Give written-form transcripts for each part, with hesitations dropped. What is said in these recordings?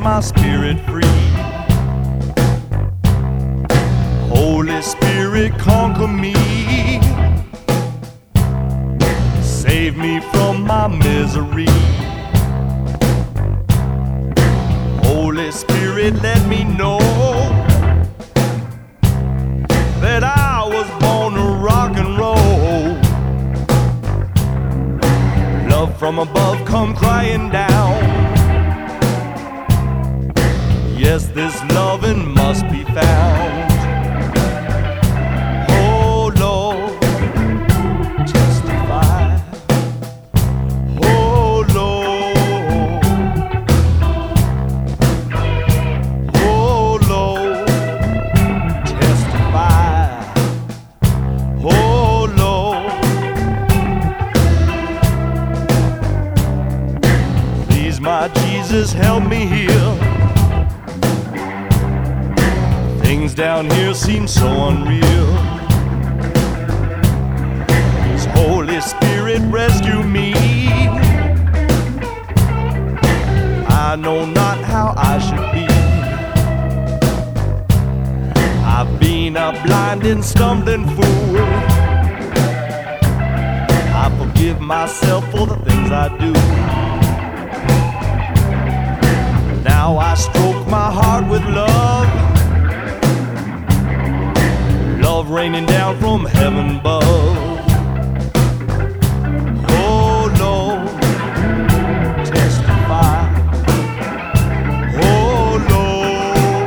my spirit free. Holy Spirit, conquer me. Save me from my misery. Holy Spirit, let me know that I was born to rock and roll. Love from above come crying down. Yes, this loving must be found. Oh Lord, testify. Oh Lord, oh Lord, testify. Oh Lord, please my Jesus, help me here. Things down here seem so unreal. Please, Holy Spirit, rescue me. I know not how I should be. I've been a blind and stumbling fool. I forgive myself for the things I do. Now I stroke my heart with love. Love raining down from heaven above. Oh Lord, testify. Oh Lord,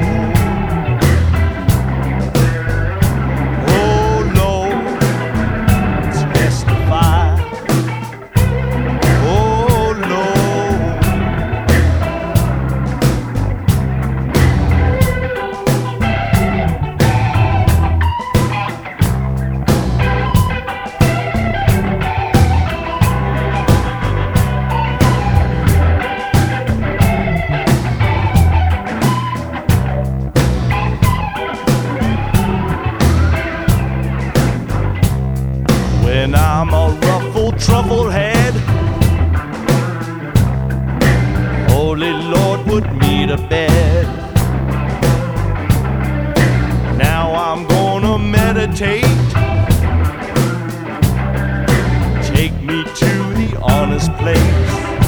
oh Lord, testify. Oh Lord. When I'm a ruffled, truffled head, Holy Lord, put me to bed. Now I'm gonna meditate. Take me to the honest place.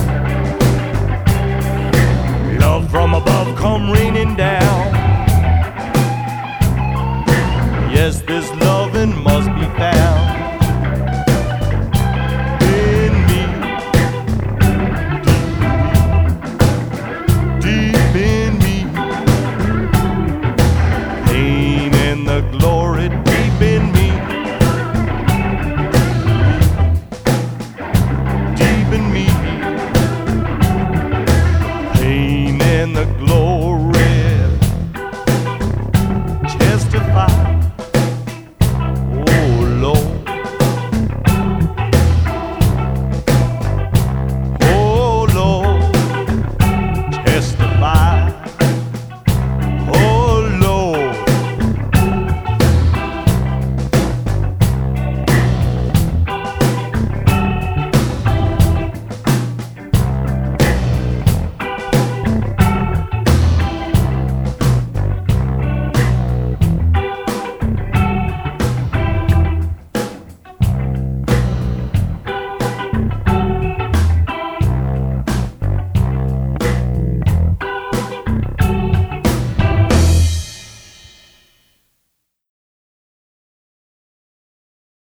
Love from above come raining down. Yes, this loving must be found.